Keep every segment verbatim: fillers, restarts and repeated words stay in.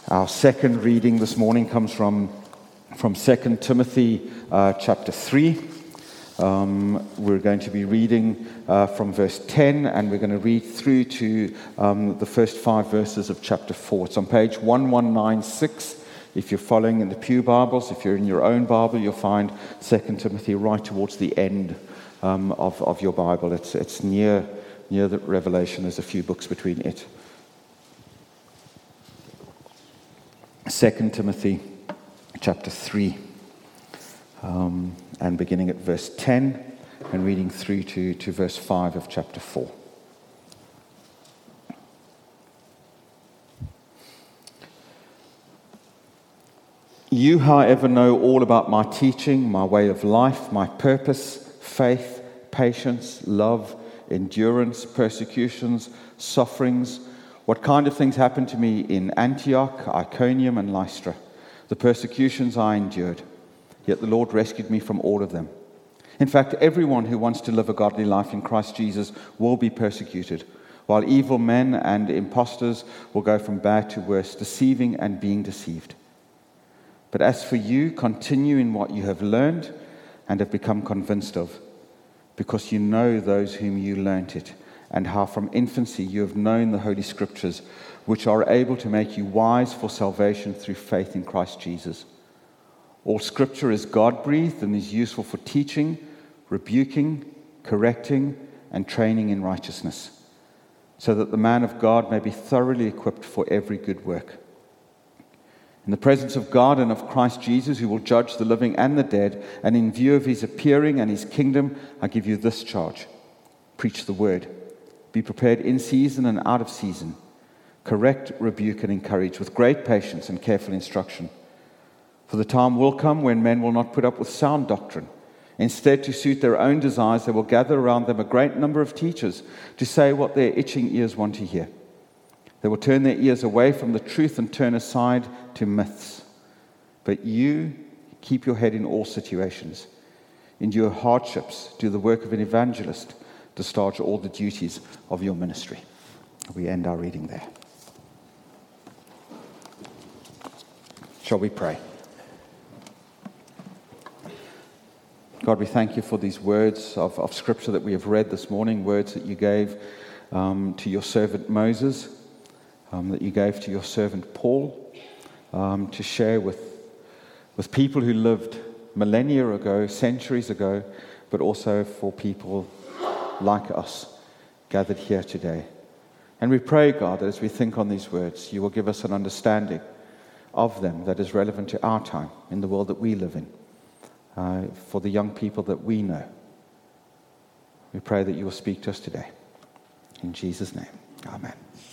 Our second reading this morning comes from, from Second Timothy uh, chapter three. Um, we're going to be reading uh, from verse ten, and we're going to read through to um, the first five verses of chapter four. It's on page one one nine six. If you're following in the Pew Bibles, if you're in your own Bible, you'll find Second Timothy right towards the end um, of, of your Bible. It's, it's near, near the Revelation. There's a few books between it. Second Timothy chapter three, um, and beginning at verse ten and reading through to, to verse five of chapter four. You, however, know all about my teaching, my way of life, my purpose, faith, patience, love, endurance, persecutions, sufferings, what kind of things happened to me in Antioch, Iconium, and Lystra, the persecutions I endured. Yet the Lord rescued me from all of them. In fact, everyone who wants to live a godly life in Christ Jesus will be persecuted, while evil men and impostors will go from bad to worse, deceiving and being deceived. But as for you, continue in what you have learned and have become convinced of, because you know those whom you learnt it, and how from infancy you have known the Holy Scriptures, which are able to make you wise for salvation through faith in Christ Jesus. All Scripture is God-breathed and is useful for teaching, rebuking, correcting, and training in righteousness, so that the man of God may be thoroughly equipped for every good work. In the presence of God and of Christ Jesus, who will judge the living and the dead, and in view of his appearing and his kingdom, I give you this charge. Preach the word. Be prepared in season and out of season. Correct, rebuke, and encourage with great patience and careful instruction. For the time will come when men will not put up with sound doctrine. Instead, to suit their own desires, they will gather around them a great number of teachers to say what their itching ears want to hear. They will turn their ears away from the truth and turn aside to myths. But you keep your head in all situations. Endure hardships. Do the work of an evangelist. Discharge all the duties of your ministry. We end our reading there. Shall we pray? God, we thank you for these words of, of Scripture that we have read this morning, words that you gave um, to your servant Moses, um, that you gave to your servant Paul, um, to share with, with people who lived millennia ago, centuries ago, but also for people like us gathered here today. And we pray, God, that as we think on these words, you will give us an understanding of them that is relevant to our time in the world that we live in, uh, for the young people that we know. We pray that you will speak to us today. In Jesus' name, amen.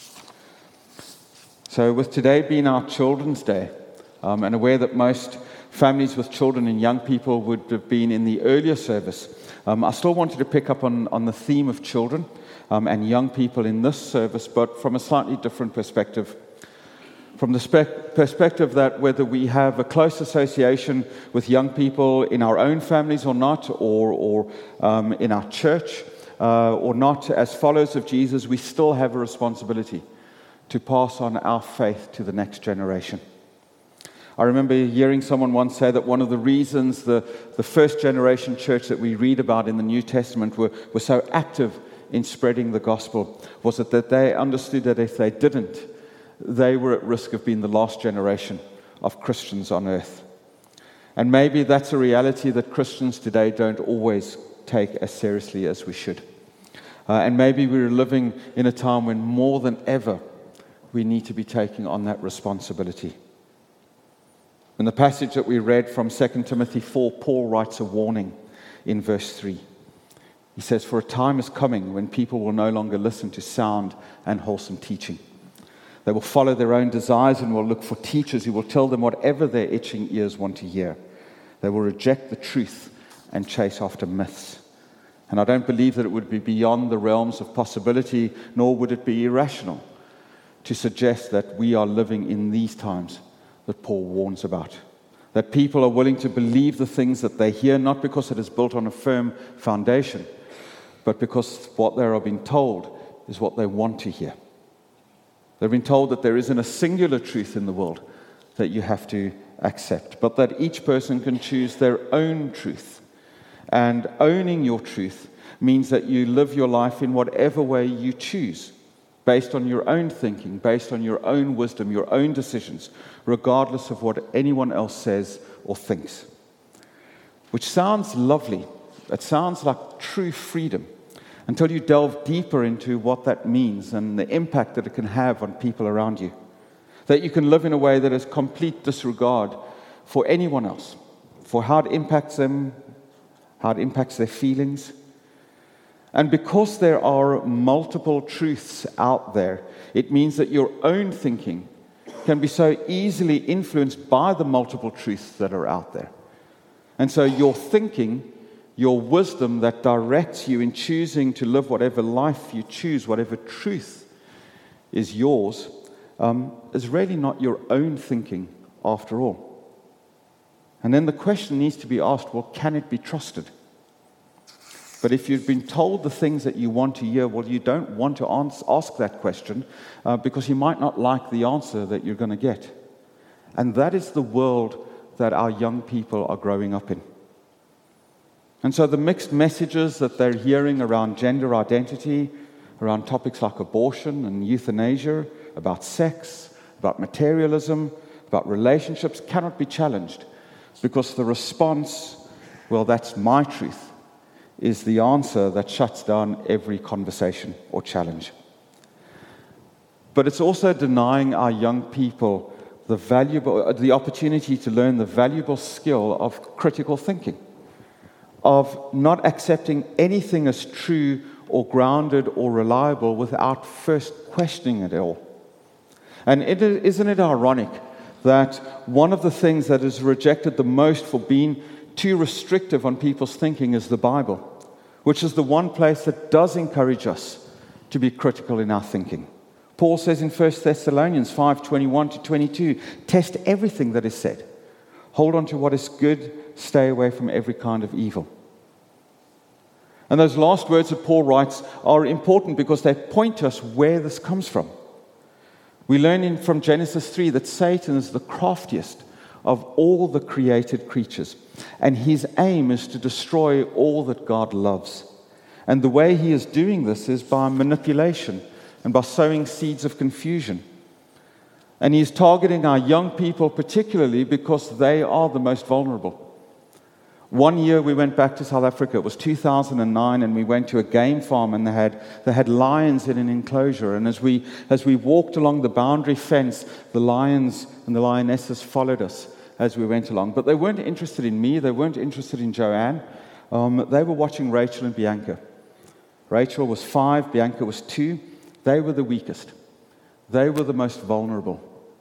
So with today being our Children's Day, um, and aware that most families with children and young people would have been in the earlier service, Um, I still wanted to pick up on, on the theme of children um, and young people in this service, but from a slightly different perspective. From the spe- perspective that whether we have a close association with young people in our own families or not, or, or um, in our church uh, or not, as followers of Jesus, we still have a responsibility to pass on our faith to the next generation. I remember hearing someone once say that one of the reasons the, the first generation church that we read about in the New Testament were, were so active in spreading the gospel was that, that they understood that if they didn't, they were at risk of being the last generation of Christians on earth. And maybe that's a reality that Christians today don't always take as seriously as we should. Uh, and maybe we're living in a time when more than ever we need to be taking on that responsibility. In the passage that we read from Second Timothy four, Paul writes a warning in verse three. He says, "For a time is coming when people will no longer listen to sound and wholesome teaching. They will follow their own desires and will look for teachers who will tell them whatever their itching ears want to hear. They will reject the truth and chase after myths." And I don't believe that it would be beyond the realms of possibility, nor would it be irrational to suggest that we are living in these times that Paul warns about. That people are willing to believe the things that they hear, not because it is built on a firm foundation, but because what they are being told is what they want to hear. They've been told that there isn't a singular truth in the world that you have to accept, but that each person can choose their own truth. And owning your truth means that you live your life in whatever way you choose, based on your own thinking, based on your own wisdom, your own decisions, regardless of what anyone else says or thinks. Which sounds lovely. It sounds like true freedom until you delve deeper into what that means and the impact that it can have on people around you. That you can live in a way that is complete disregard for anyone else, for how it impacts them, how it impacts their feelings. And because there are multiple truths out there, it means that your own thinking can be so easily influenced by the multiple truths that are out there. And so your thinking, your wisdom that directs you in choosing to live whatever life you choose, whatever truth is yours, um, is really not your own thinking after all. And then the question needs to be asked, well, can it be trusted? But if you've been told the things that you want to hear, well, you don't want to ask that question uh, because you might not like the answer that you're going to get. And that is the world that our young people are growing up in. And so the mixed messages that they're hearing around gender identity, around topics like abortion and euthanasia, about sex, about materialism, about relationships, cannot be challenged because the response, well, that's my truth, is the answer that shuts down every conversation or challenge. But it's also denying our young people the valuable, the opportunity to learn the valuable skill of critical thinking, of not accepting anything as true or grounded or reliable without first questioning it all. And it, isn't it ironic that one of the things that is rejected the most for being too restrictive on people's thinking is the Bible, which is the one place that does encourage us to be critical in our thinking. Paul says in First Thessalonians five twenty-one to twenty-two, test everything that is said. Hold on to what is good, stay away from every kind of evil. And those last words that Paul writes are important because they point to us where this comes from. We learn in, from Genesis three that Satan is the craftiest of all the created creatures. And his aim is to destroy all that God loves. And the way he is doing this is by manipulation and by sowing seeds of confusion. And he's targeting our young people particularly because they are the most vulnerable. One year we went back to South Africa. It was two thousand nine, and we went to a game farm, and they had they had lions in an enclosure. And as we as we walked along the boundary fence, the lions and the lionesses followed us as we went along. But they weren't interested in me. They weren't interested in Joanne. Um, they were watching Rachel and Bianca. Rachel was five. Bianca was two. They were the weakest. They were the most vulnerable.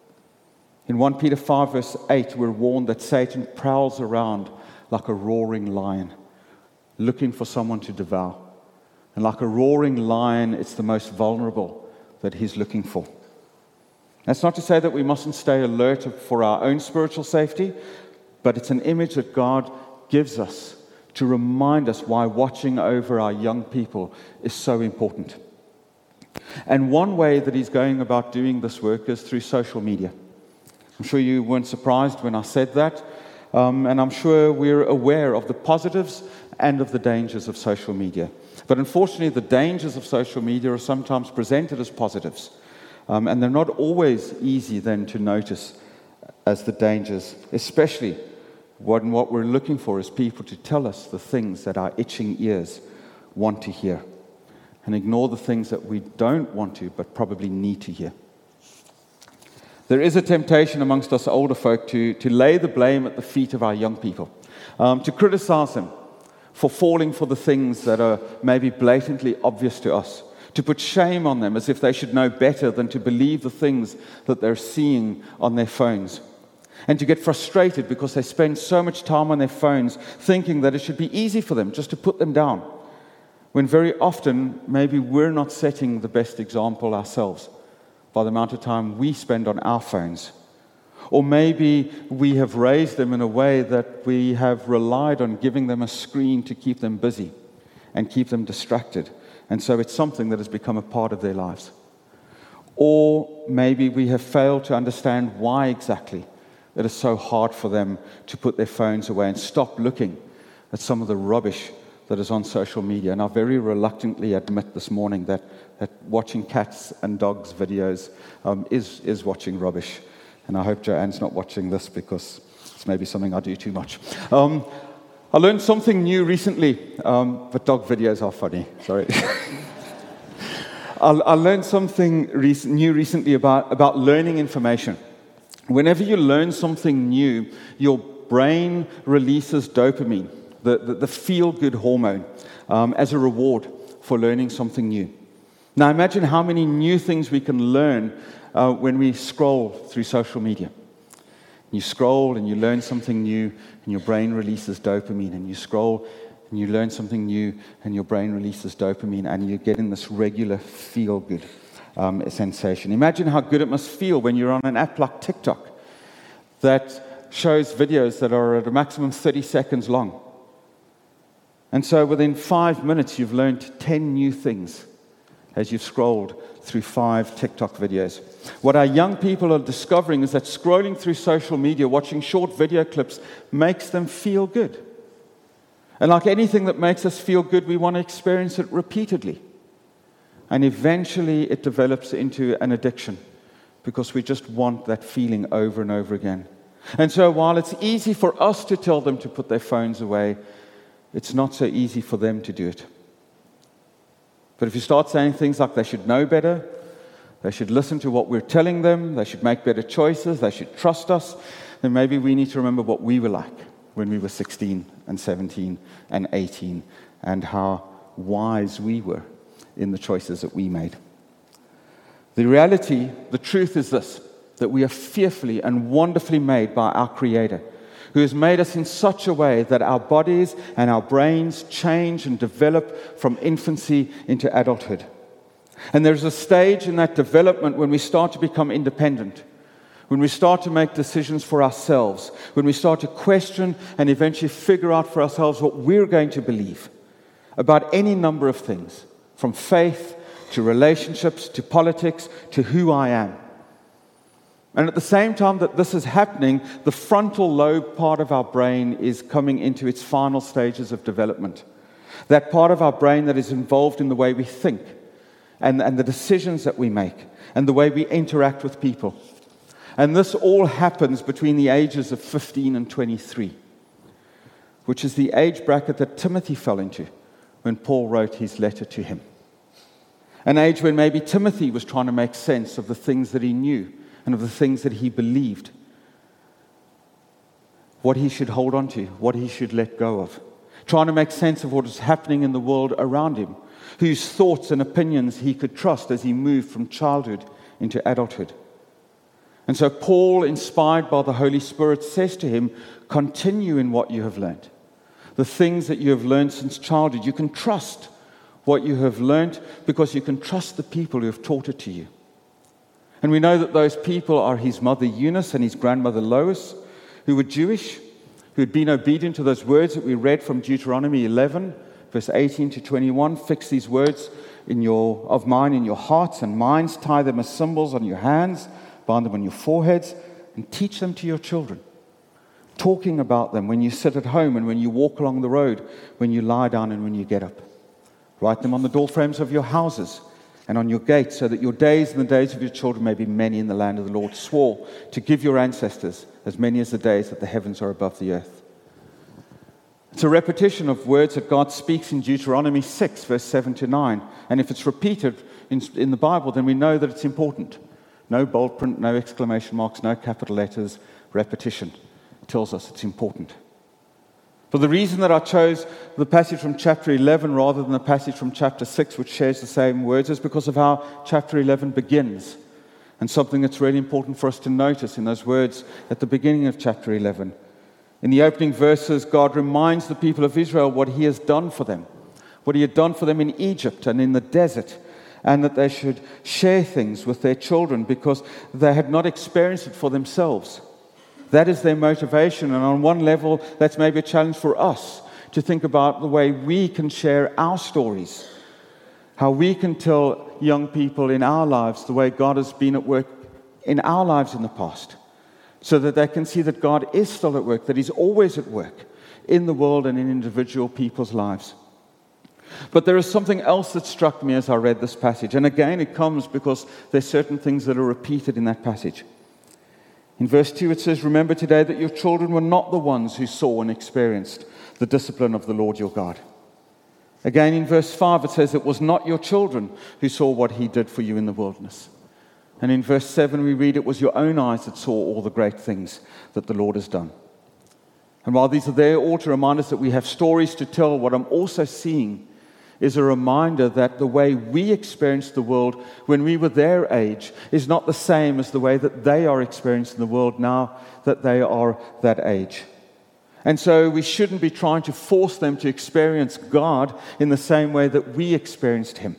In First Peter five, verse eight, we're warned that Satan prowls around like a roaring lion, looking for someone to devour. And like a roaring lion, it's the most vulnerable that he's looking for. That's not to say that we mustn't stay alert for our own spiritual safety, but it's an image that God gives us to remind us why watching over our young people is so important. And one way that he's going about doing this work is through social media. I'm sure you weren't surprised when I said that. Um, and I'm sure we're aware of the positives and of the dangers of social media. But unfortunately, the dangers of social media are sometimes presented as positives. Um, and they're not always easy then to notice as the dangers, especially when what we're looking for is people to tell us the things that our itching ears want to hear, and ignore the things that we don't want to but probably need to hear. There is a temptation amongst us older folk to, to lay the blame at the feet of our young people, um, to criticize them for falling for the things that are maybe blatantly obvious to us, to put shame on them as if they should know better than to believe the things that they're seeing on their phones, and to get frustrated because they spend so much time on their phones thinking that it should be easy for them just to put them down, when very often maybe we're not setting the best example ourselves by the amount of time we spend on our phones. Or maybe we have raised them in a way that we have relied on giving them a screen to keep them busy and keep them distracted. And so it's something that has become a part of their lives. Or maybe we have failed to understand why exactly it is so hard for them to put their phones away and stop looking at some of the rubbish that is on social media. And I very reluctantly admit this morning that, that watching cats and dogs videos um, is, is watching rubbish. And I hope Joanne's not watching this because it's maybe something I do too much. Um, I learned something new recently, um, but dog videos are funny. Sorry. I, I learned something rec- new recently about, about learning information. Whenever you learn something new, your brain releases dopamine, the, the, the feel-good hormone, um, as a reward for learning something new. Now imagine how many new things we can learn uh, when we scroll through social media. You scroll and you learn something new, and your brain releases dopamine, and you scroll and you learn something new, and your brain releases dopamine, and you get in this regular feel-good Um, a sensation. Imagine how good it must feel when you're on an app like TikTok that shows videos that are at a maximum thirty seconds long. And so within five minutes, you've learned ten new things as you've scrolled through five TikTok videos. What our young people are discovering is that scrolling through social media, watching short video clips, makes them feel good. And like anything that makes us feel good, we want to experience it repeatedly. And eventually it develops into an addiction because we just want that feeling over and over again. And so while it's easy for us to tell them to put their phones away, it's not so easy for them to do it. But if you start saying things like they should know better, they should listen to what we're telling them, they should make better choices, they should trust us, then maybe we need to remember what we were like when we were sixteen and seventeen and eighteen and how wise we were in the choices that we made. The reality, the truth is this, that we are fearfully and wonderfully made by our Creator, who has made us in such a way that our bodies and our brains change and develop from infancy into adulthood. And there's a stage in that development when we start to become independent, when we start to make decisions for ourselves, when we start to question and eventually figure out for ourselves what we're going to believe about any number of things, from faith to relationships to politics to who I am. And at the same time that this is happening, the frontal lobe part of our brain is coming into its final stages of development. That part of our brain that is involved in the way we think and, and the decisions that we make and the way we interact with people. And this all happens between the ages of fifteen and twenty-three, which is the age bracket that Timothy fell into when Paul wrote his letter to him. An age when maybe Timothy was trying to make sense of the things that he knew and of the things that he believed, what he should hold on to, what he should let go of, trying to make sense of what was happening in the world around him, whose thoughts and opinions he could trust as he moved from childhood into adulthood. And so Paul, inspired by the Holy Spirit, says to him, continue in what you have learned. The things that you have learned since childhood, you can trust what you have learned because you can trust the people who have taught it to you. And we know that those people are his mother Eunice and his grandmother Lois, who were Jewish, who had been obedient to those words that we read from Deuteronomy eleven, verse eighteen to twenty-one. Fix these words in your of mine in your hearts and minds, tie them as symbols on your hands, bind them on your foreheads, and teach them to your children. Talking about them when you sit at home and when you walk along the road, when you lie down and when you get up. Write them on the doorframes of your houses and on your gates, so that your days and the days of your children may be many in the land of the Lord swore to give your ancestors, as many as the days that the heavens are above the earth. It's a repetition of words that God speaks in Deuteronomy six, verse seven to nine. And if it's repeated in, in the Bible, then we know that it's important. No bold print, no exclamation marks, no capital letters, repetition. It tells us it's important. But the reason that I chose the passage from chapter eleven rather than the passage from chapter six, which shares the same words, is because of how chapter eleven begins. And something that's really important for us to notice in those words at the beginning of chapter eleven. In the opening verses, God reminds the people of Israel what he has done for them, what he had done for them in Egypt and in the desert, and that they should share things with their children because they had not experienced it for themselves. That is their motivation, and on one level, that's maybe a challenge for us to think about the way we can share our stories How we can tell young people in our lives the way God has been at work in our lives in the past, so that they can see that God is still at work, that He's always at work in the world and in individual people's lives. But there is something else that struck me as I read this passage. And again, it comes because there's certain things that are repeated in that passage. In verse two, it says, "Remember today that your children were not the ones who saw and experienced the discipline of the Lord your God." Again, in verse five, it says, "It was not your children who saw what He did for you in the wilderness." And in verse seven, we read, "It was your own eyes that saw all the great things that the Lord has done." And while these are there all to remind us that we have stories to tell, what I'm also seeing is a reminder that the way we experienced the world when we were their age is not the same as the way that they are experiencing the world now that they are that age. And so we shouldn't be trying to force them to experience God in the same way that we experienced Him.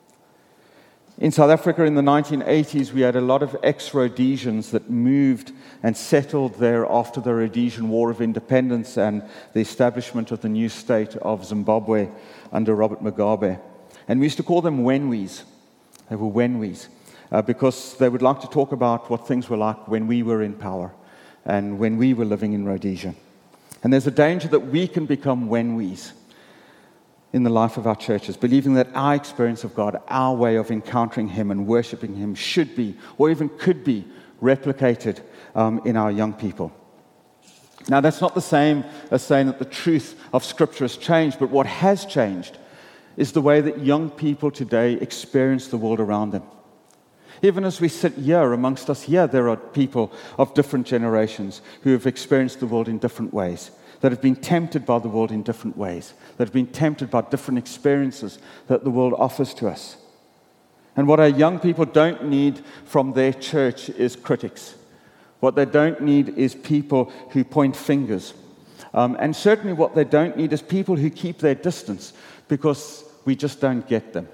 In South Africa in the nineteen eighties, we had a lot of ex-Rhodesians that moved and settled there after the Rhodesian War of Independence and the establishment of the new state of Zimbabwe under Robert Mugabe. And we used to call them Wenwes. They were Wenwes uh, because they would like to talk about what things were like when we were in power and when we were living in Rhodesia. And there's a danger that we can become Wenwes in the life of our churches, believing that our experience of God, our way of encountering Him and worshiping Him should be, or even could be, replicated um, in our young people. Now, that's not the same as saying that the truth of Scripture has changed, but what has changed is the way that young people today experience the world around them. Even as we sit here amongst us here, there are people of different generations who have experienced the world in different ways, that have been tempted by the world in different ways, that have been tempted by different experiences that the world offers to us. And what our young people don't need from their church is critics. What they don't need is people who point fingers. Um, and certainly what they don't need is people who keep their distance because we just don't get them.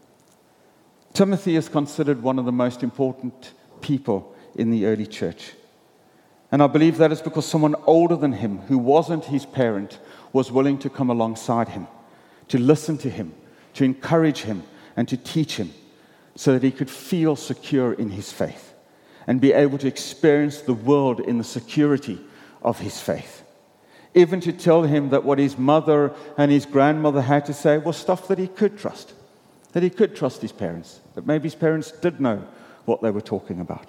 Timothy is considered one of the most important people in the early church. And I believe that is because someone older than him, who wasn't his parent, was willing to come alongside him, to listen to him, to encourage him, and to teach him so that he could feel secure in his faith and be able to experience the world in the security of his faith. Even to tell him that what his mother and his grandmother had to say was stuff that he could trust, that he could trust his parents, that maybe his parents did know what they were talking about.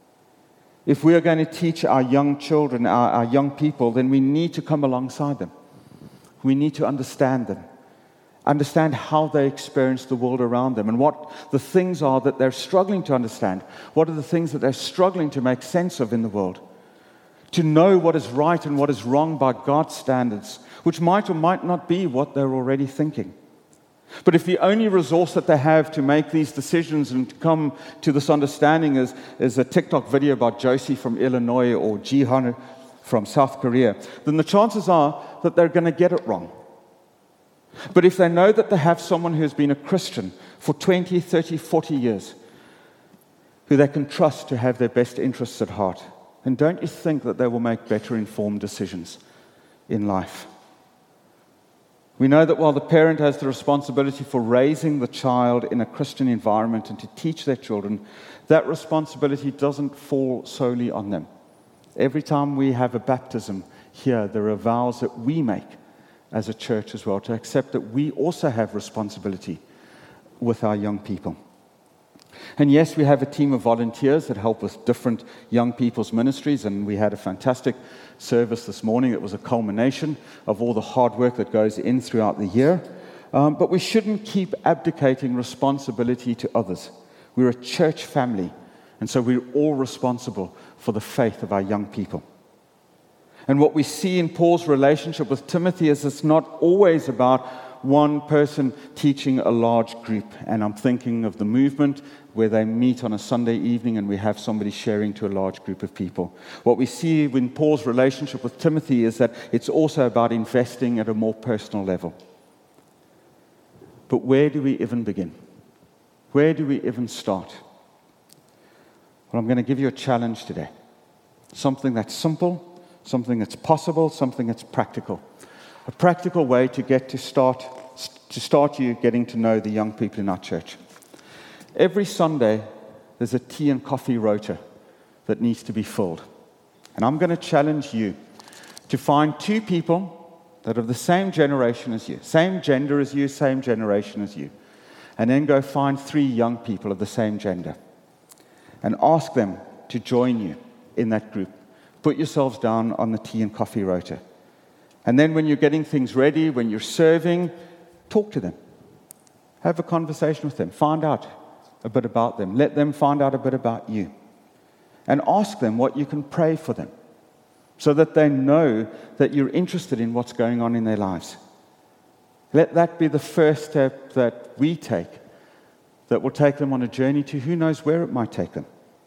If we are going to teach our young children, our, our young people, then we need to come alongside them. We need to understand them, understand how they experience the world around them and what the things are that they're struggling to understand. What are the things that they're struggling to make sense of in the world? To know what is right and what is wrong by God's standards, which might or might not be what they're already thinking. But if the only resource that they have to make these decisions and to come to this understanding is, is a TikTok video about Josie from Illinois or Jihan from South Korea, then the chances are that they're going to get it wrong. But if they know that they have someone who's been a Christian for twenty, thirty, forty years, who they can trust to have their best interests at heart, then don't you think that they will make better informed decisions in life? We know that while the parent has the responsibility for raising the child in a Christian environment and to teach their children, that responsibility doesn't fall solely on them. Every time we have a baptism here, there are vows that we make as a church as well, to accept that we also have responsibility with our young people. And yes, we have a team of volunteers that help with different young people's ministries, and we had a fantastic service this morning. It was a culmination of all the hard work that goes in throughout the year. Um, but we shouldn't keep abdicating responsibility to others. We're a church family, and so we're all responsible for the faith of our young people. And what we see in Paul's relationship with Timothy is it's not always about one person teaching a large group. And I'm thinking of the movement where they meet on a Sunday evening and we have somebody sharing to a large group of people. What we see in Paul's relationship with Timothy is that it's also about investing at a more personal level. But where do we even begin? Where do we even start? Well, I'm going to give you a challenge today. Something that's simple, something that's possible, something that's practical. A practical way to get to start to start you getting to know the young people in our church. Every Sunday, there's a tea and coffee rota that needs to be filled. And I'm going to challenge you to find two people that are of the same generation as you, same gender as you, same generation as you, and then go find three young people of the same gender and ask them to join you in that group. Put yourselves down on the tea and coffee rota. And then when you're getting things ready, when you're serving, talk to them. Have a conversation with them. Find out a bit about them. Let them find out a bit about you. And ask them what you can pray for them so that they know that you're interested in what's going on in their lives. Let that be the first step that we take that will take them on a journey to who knows where it might take them.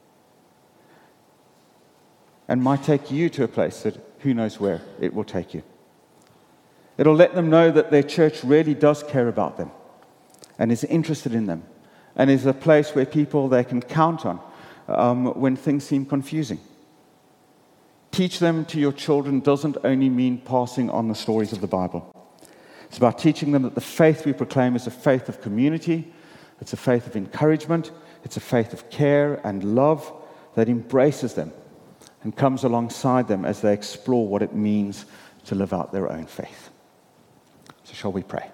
And might take you to a place that who knows where it will take you. It'll let them know that their church really does care about them and is interested in them and is a place where people they can count on um, when things seem confusing. Teach them to your children doesn't only mean passing on the stories of the Bible. It's about teaching them that the faith we proclaim is a faith of community, it's a faith of encouragement, it's a faith of care and love that embraces them and comes alongside them as they explore what it means to live out their own faith. So shall we pray?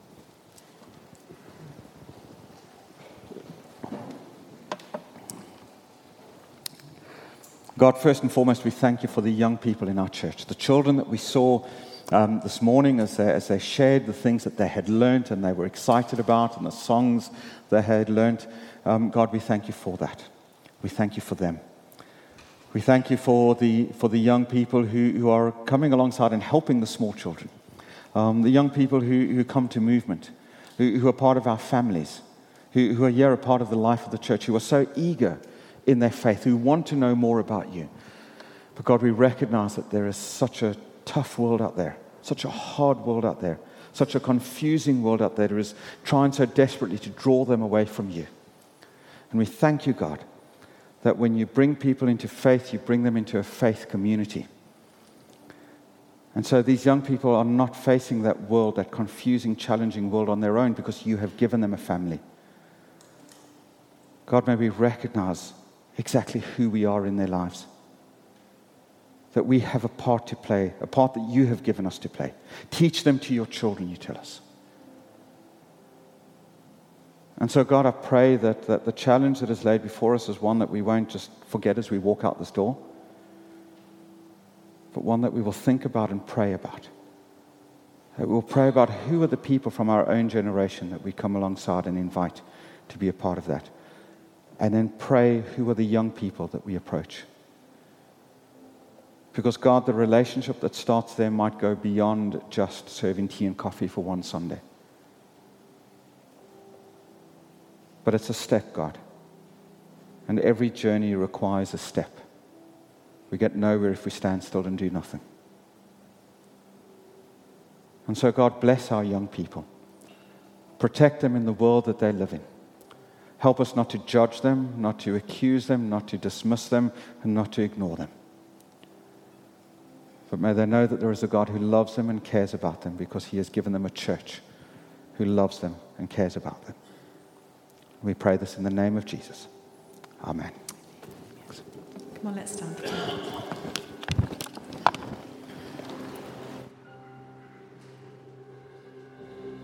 God, first and foremost, we thank you for the young people in our church, the children that we saw um, this morning as they, as they shared the things that they had learnt and they were excited about and the songs they had learnt. Um, God, we thank you for that. We thank you for them. We thank you for the for the young people who, who are coming alongside and helping the small children, um, the young people who, who come to movement, who, who are part of our families, who, who are here a part of the life of the church, who are so eager in their faith, who want to know more about you. But God, we recognize that there is such a tough world out there, such a hard world out there, such a confusing world out there that is trying so desperately to draw them away from you. And we thank you, God, that when you bring people into faith, you bring them into a faith community. And so these young people are not facing that world, that confusing, challenging world on their own because you have given them a family. God, may we recognize exactly who we are in their lives. That we have a part to play, a part that you have given us to play. Teach them to your children, you tell us. And so, God, I pray that, that the challenge that is laid before us is one that we won't just forget as we walk out this door, but one that we will think about and pray about. That we'll pray about who are the people from our own generation that we come alongside and invite to be a part of that. And then pray who are the young people that we approach. Because, God, the relationship that starts there might go beyond just serving tea and coffee for one Sunday. But it's a step, God. And every journey requires a step. We get nowhere if we stand still and do nothing. And so, God, bless our young people. Protect them in the world that they live in. Help us not to judge them, not to accuse them, not to dismiss them, and not to ignore them. But may they know that there is a God who loves them and cares about them because he has given them a church who loves them and cares about them. We pray this in the name of Jesus. Amen. Come on, let's stand.